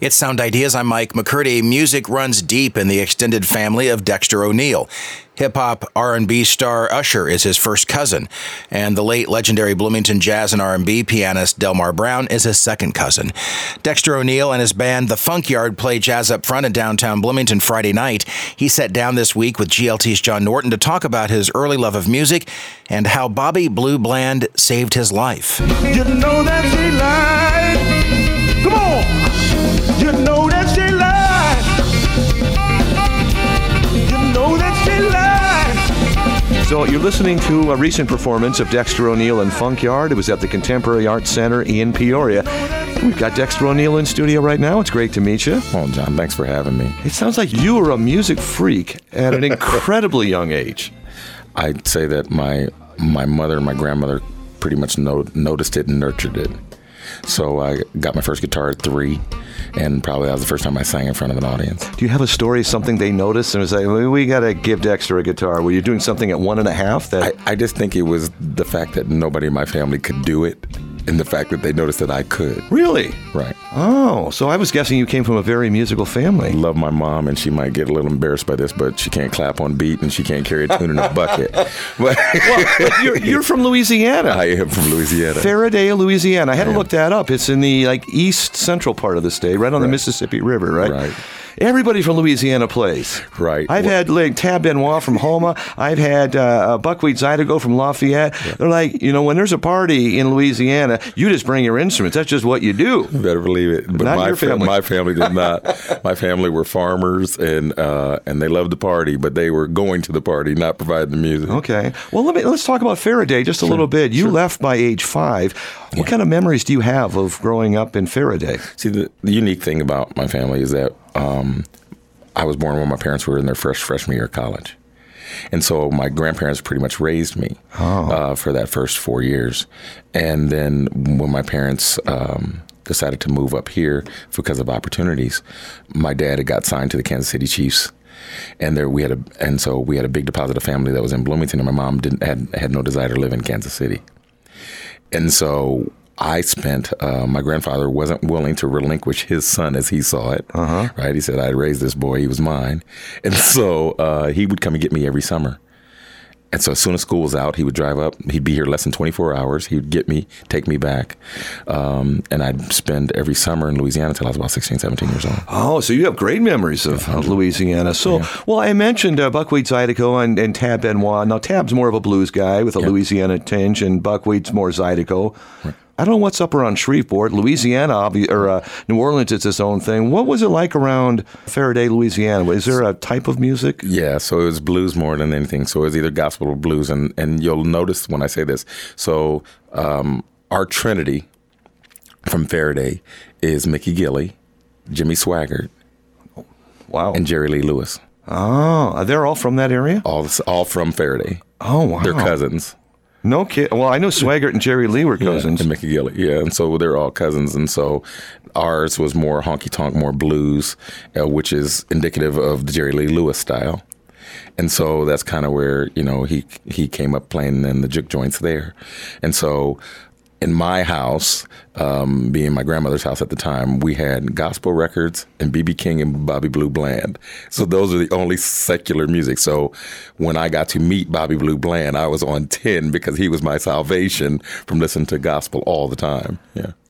It's Sound Ideas. I'm Mike McCurdy. Music runs deep in the extended family of Dexter O'Neil. Hip-hop R&B star Usher is his first cousin, and the late legendary Bloomington jazz and R&B pianist Delmar Brown is his second cousin. Dexter O'Neil and his band The Funk Yard play Jazz Up Front in downtown Bloomington Friday night. He sat down this week with GLT's John Norton to talk about his early love of music and how Bobby Blue Bland saved his life. You know that she lied. Come on. You know that she lied. You know that she lied. So you're listening to a recent performance of Dexter O'Neil and Funk Yard. It was at the Contemporary Arts Center in Peoria. We've got Dexter O'Neil in studio right now. It's great to meet you. Oh, John, thanks for having me. It sounds like you were a music freak at an incredibly young age. I'd say that my mother and my grandmother pretty much noticed it and nurtured it. So I got my first guitar at 3, and probably that was the first time I sang in front of an audience. Do you have a story, something they noticed and was like, we got to give Dexter a guitar? Were you doing something at 1.5? I just think it was the fact that nobody in my family could do it, and the fact that they noticed that I could. Really? Right. Oh, so I was guessing you came from a very musical family. Love my mom, and she might get a little embarrassed by this, but she can't clap on beat, and she can't carry a tune in a bucket. But you're from Louisiana. I am from Louisiana. Faraday, Louisiana. I had to look that up. It's in the east central part of the state, right on the Mississippi River, right? Right. Everybody from Louisiana plays. Right. I've had Tab Benoit from Houma. I've had Buckwheat Zydeco from Lafayette. Yeah. They're like, when there's a party in Louisiana, you just bring your instruments. That's just what you do. You better believe it. But not your family. My family did not. My family were farmers, and they loved the party, but they were going to the party, not providing the music. Okay. Well, let's talk about Faraday just a little bit. You left by age 5. What kind of memories do you have of growing up in Faraday? See, the unique thing about my family is that I was born when my parents were in their freshman year of college. And so my grandparents pretty much raised me for that first 4 years. And then when my parents decided to move up here because of opportunities, my dad had got signed to the Kansas City Chiefs. And so we had a big deposit of family that was in Bloomington, and my mom had no desire to live in Kansas City. And so my grandfather wasn't willing to relinquish his son as he saw it, right? He said, I raised this boy, he was mine. And so he would come and get me every summer. And so as soon as school was out, he would drive up. He'd be here less than 24 hours. He would get me, take me back. And I'd spend every summer in Louisiana until I was about 16, 17 years old. Oh, so you have great memories of Louisiana. So, well, I mentioned Buckwheat Zydeco and Tab Benoit. Now, Tab's more of a blues guy with a Louisiana tinge, and Buckwheat's more Zydeco. Right. I don't know what's up around Shreveport. Louisiana, or New Orleans, it's its own thing. What was it like around Faraday, Louisiana? Is there a type of music? Yeah, so it was blues more than anything. So it was either gospel or blues. And you'll notice when I say this. So our trinity from Faraday is Mickey Gilley, Jimmy Swaggart, and Jerry Lee Lewis. Oh, they're all from that area? All from Faraday. Oh, wow. They're cousins. No kid. Well, I know Swaggart and Jerry Lee were cousins. And Mickey Gilley, and so they're all cousins. And so ours was more honky-tonk, more blues, which is indicative of the Jerry Lee Lewis style. And so that's kind of where, he came up playing in the juke joints there. And so in my house, being my grandmother's house at the time, we had gospel records and B.B. King and Bobby Blue Bland. So those are the only secular music. So when I got to meet Bobby Blue Bland, I was on 10 because he was my salvation from listening to gospel all the time. Yeah.